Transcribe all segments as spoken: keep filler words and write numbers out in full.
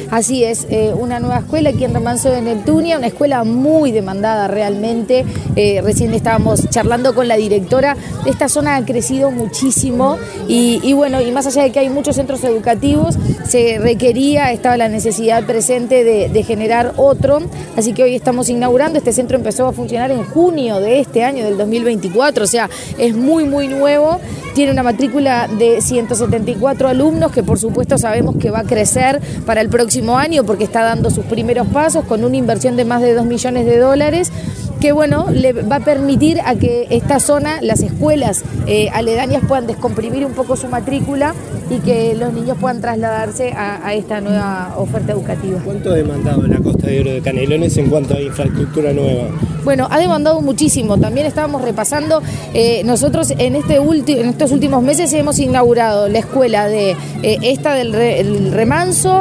Así es, eh, una nueva escuela aquí en Remanso de Neptunia, una escuela muy demandada realmente. Eh, recién estábamos charlando con la directora. Esta zona ha crecido muchísimo y, y bueno, y más allá de que hay muchos centros educativos, se requería, estaba la necesidad presente de, de generar otro, así que hoy estamos inaugurando. Este centro empezó a funcionar en junio de este año, del dos mil veinticuatro, o sea, es muy muy nuevo. Tiene una matrícula de ciento setenta y cuatro alumnos que por supuesto sabemos que va a crecer para el próximo año porque está dando sus primeros pasos con una inversión de más de dos millones de dólares, que bueno, le va a permitir a que esta zona, las escuelas eh, aledañas puedan descomprimir un poco su matrícula y que los niños puedan trasladarse a, a esta nueva oferta educativa. ¿Cuánto ha demandado la Costa de Oro de Canelones en cuanto a infraestructura nueva? Bueno, ha demandado muchísimo. También estábamos repasando, eh, nosotros en, este ulti, en estos últimos meses hemos inaugurado la escuela de eh, esta del re, el Remanso,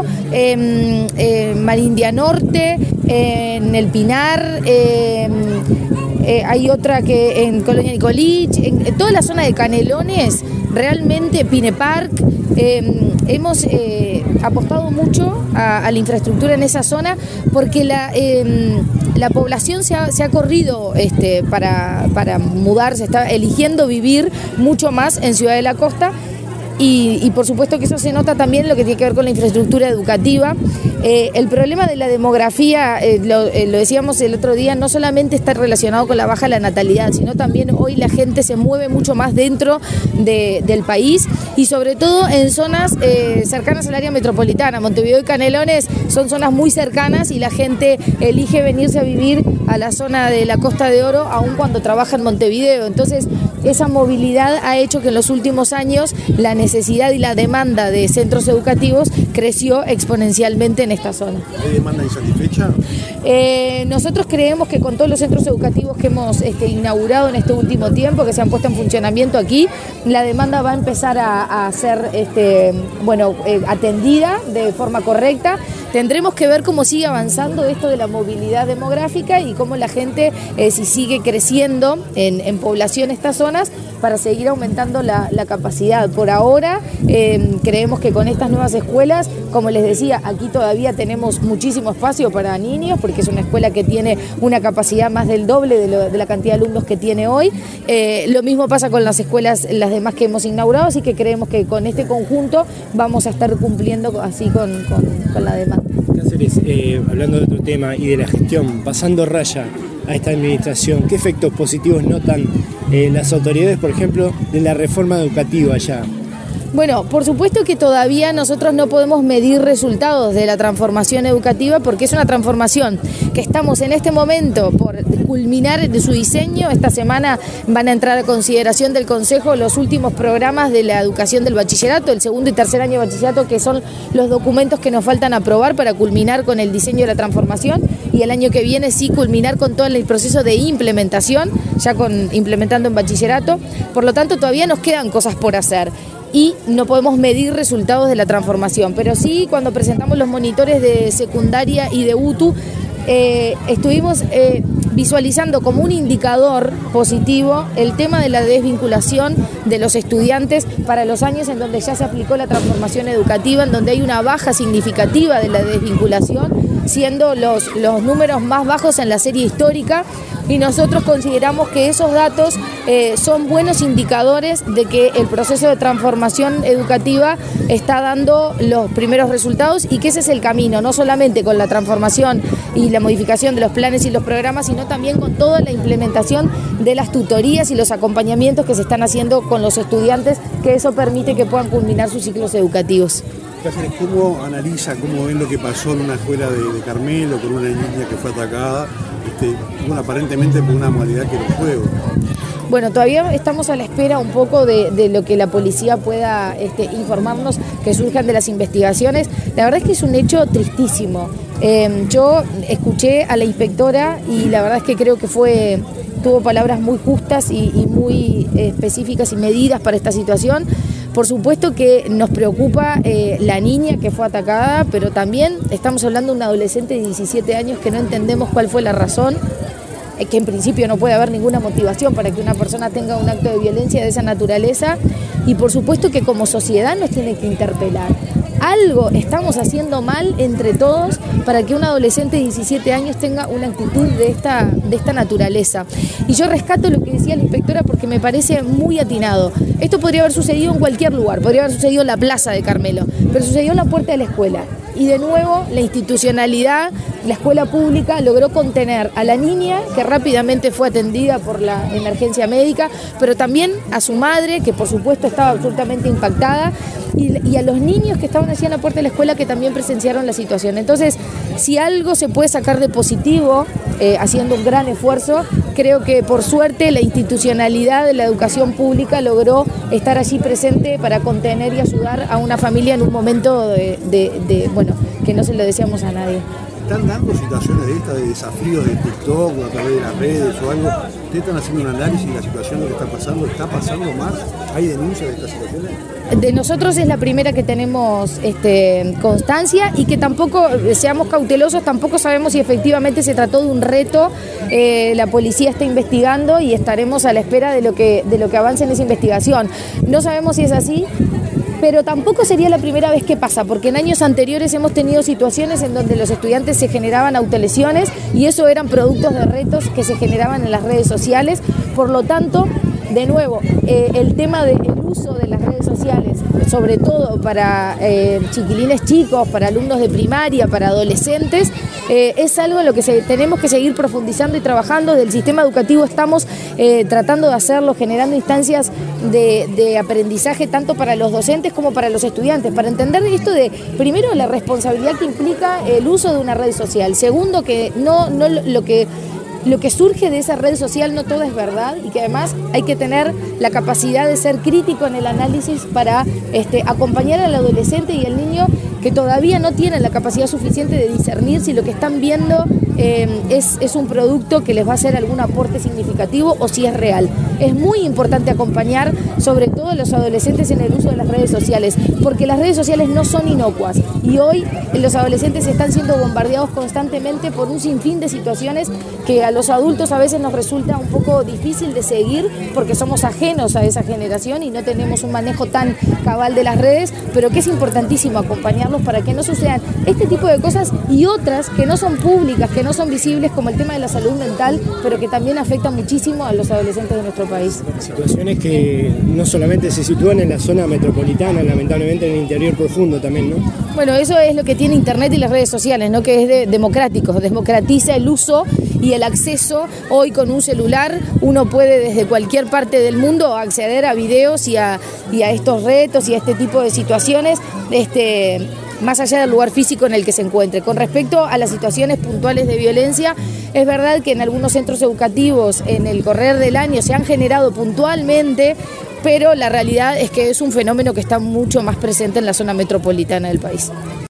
eh, eh, Marindia Norte, eh, en El Pinar, eh, eh, hay otra que en Colonia Nicolich, en, en toda la zona de Canelones, realmente Pine Park. Eh, hemos eh, apostado mucho a, a la infraestructura en esa zona porque la, eh, la población se ha, se ha corrido este, para, para mudarse, está eligiendo vivir mucho más en Ciudad de la Costa. Y, y por supuesto que eso se nota también en lo que tiene que ver con la infraestructura educativa. Eh, el problema de la demografía, eh, lo, eh, lo decíamos el otro día, no solamente está relacionado con la baja de la natalidad, sino también hoy la gente se mueve mucho más dentro de, del país y sobre todo en zonas eh, cercanas al área metropolitana. Montevideo y Canelones son zonas muy cercanas y la gente elige venirse a vivir a la zona de la Costa de Oro aun cuando trabaja en Montevideo. Entonces esa movilidad ha hecho que en los últimos años la necesidad y la demanda de centros educativos creció exponencialmente en esta zona. ¿Hay demanda insatisfecha? Eh, nosotros creemos que con todos los centros educativos que hemos este, inaugurado en este último tiempo, que se han puesto en funcionamiento aquí, la demanda va a empezar a, a ser este, bueno, eh, atendida de forma correcta. Tendremos que ver cómo sigue avanzando esto de la movilidad demográfica y cómo la gente, eh, si sigue creciendo en, en población estas zonas, para seguir aumentando la, la capacidad. Por ahora eh, creemos que con estas nuevas escuelas, como les decía, aquí todavía tenemos muchísimo espacio para niños porque es una escuela que tiene una capacidad más del doble de, lo, de la cantidad de alumnos que tiene hoy. Eh, lo mismo pasa con las escuelas, las demás que hemos inaugurado, así que creemos que con este conjunto vamos a estar cumpliendo así con, con, con la demanda. Cáceres, eh, hablando de otro tema y de la gestión, pasando raya a esta administración, ¿qué efectos positivos notan eh, las autoridades, por ejemplo, de la reforma educativa allá? Bueno, por supuesto que todavía nosotros no podemos medir resultados de la transformación educativa porque es una transformación que estamos en este momento por culminar de su diseño. Esta semana van a entrar a consideración del Consejo los últimos programas de la educación del bachillerato, el segundo y tercer año de bachillerato, que son los documentos que nos faltan aprobar para culminar con el diseño de la transformación y el año que viene sí culminar con todo el proceso de implementación, ya con implementando en bachillerato. Por lo tanto, todavía nos quedan cosas por hacer y no podemos medir resultados de la transformación, pero sí cuando presentamos los monitores de secundaria y de U T U, eh, estuvimos eh, visualizando como un indicador positivo el tema de la desvinculación de los estudiantes para los años en donde ya se aplicó la transformación educativa, en donde hay una baja significativa de la desvinculación, siendo los, los números más bajos en la serie histórica, y nosotros consideramos que esos datos eh, son buenos indicadores de que el proceso de transformación educativa está dando los primeros resultados y que ese es el camino, no solamente con la transformación y la modificación de los planes y los programas, sino también con toda la implementación de las tutorías y los acompañamientos que se están haciendo con los estudiantes, que eso permite que puedan culminar sus ciclos educativos. Cáceres, ¿cómo analiza, cómo ven lo que pasó en una escuela de, de Carmelo con una niña que fue atacada, este, bueno, aparentemente por una modalidad que era un juego? Bueno, todavía estamos a la espera un poco de, de lo que la policía pueda este, informarnos, que surjan de las investigaciones. La verdad es que es un hecho tristísimo. Eh, yo escuché a la inspectora y la verdad es que creo que fue, tuvo palabras muy justas y, y muy específicas y medidas para esta situación. Por supuesto que nos preocupa eh, la niña que fue atacada, pero también estamos hablando de un adolescente de diecisiete años que no entendemos cuál fue la razón, eh, que en principio no puede haber ninguna motivación para que una persona tenga un acto de violencia de esa naturaleza, y por supuesto que como sociedad nos tiene que interpelar. algo estamos haciendo mal entre todos para que un adolescente de diecisiete años tenga una actitud de esta, de esta naturaleza. Y yo rescato lo que decía la inspectora porque me parece muy atinado. Esto podría haber sucedido en cualquier lugar, podría haber sucedido en la plaza de Carmelo, pero sucedió en la puerta de la escuela. Y de nuevo, la institucionalidad, la escuela pública logró contener a la niña, que rápidamente fue atendida por la emergencia médica, pero también a su madre, que por supuesto estaba absolutamente impactada, y, y a los niños que estaban allí en la puerta de la escuela que también presenciaron la situación. Entonces, si algo se puede sacar de positivo, eh, haciendo un gran esfuerzo, creo que por suerte la institucionalidad de la educación pública logró estar allí presente para contener y ayudar a una familia en un momento de, de, de bueno, que no se lo deseamos a nadie. ¿Están dando situaciones de estas, de desafíos de TikTok o a través de las redes o algo? ¿Ustedes están haciendo un análisis de la situación de lo que está pasando? ¿Está pasando más? ¿Hay denuncias de estas situaciones? De nosotros es la primera que tenemos este, constancia y que tampoco, seamos cautelosos, tampoco sabemos si efectivamente se trató de un reto. Eh, la policía está investigando y estaremos a la espera de lo que, de lo que avance en esa investigación. No sabemos si es así, pero tampoco sería la primera vez que pasa, porque en años anteriores hemos tenido situaciones en donde los estudiantes se generaban autolesiones y eso eran productos de retos que se generaban en las redes sociales. Por lo tanto, de nuevo, eh, el tema del uso de las redes sociales, sobre todo para eh, chiquilines chicos, para alumnos de primaria, para adolescentes, eh, es algo en lo que se, tenemos que seguir profundizando y trabajando. Del sistema educativo estamos eh, tratando de hacerlo, generando instancias de, de aprendizaje tanto para los docentes como para los estudiantes, para entender esto de, primero, la responsabilidad que implica el uso de una red social, segundo, que no, no lo que... Lo que surge de esa red social no todo es verdad y que además hay que tener la capacidad de ser crítico en el análisis para este, acompañar al adolescente y al niño que todavía no tienen la capacidad suficiente de discernir si lo que están viendo eh, es, es un producto que les va a hacer algún aporte significativo o si es real. Es muy importante acompañar sobre todo a los adolescentes en el uso de las redes sociales, porque las redes sociales no son inocuas y hoy los adolescentes están siendo bombardeados constantemente por un sinfín de situaciones que a los adultos a veces nos resulta un poco difícil de seguir porque somos ajenos a esa generación y no tenemos un manejo tan cabal de las redes, pero que es importantísimo acompañarlos para que no sucedan este tipo de cosas y otras que no son públicas, que no son visibles, como el tema de la salud mental, pero que también afecta muchísimo a los adolescentes de nuestro país. Situaciones que no solamente se sitúan en la zona metropolitana, lamentablemente en el interior profundo también, ¿no? Bueno, eso es lo que tiene Internet y las redes sociales, ¿no? Que es de, democrático, democratiza el uso y el acceso. Hoy con un celular uno puede desde cualquier parte del mundo acceder a videos y a, y a estos retos y a este tipo de situaciones, este, más allá del lugar físico en el que se encuentre. Con respecto a las situaciones puntuales de violencia, es verdad que en algunos centros educativos en el correr del año se han generado puntualmente, pero la realidad es que es un fenómeno que está mucho más presente en la zona metropolitana del país.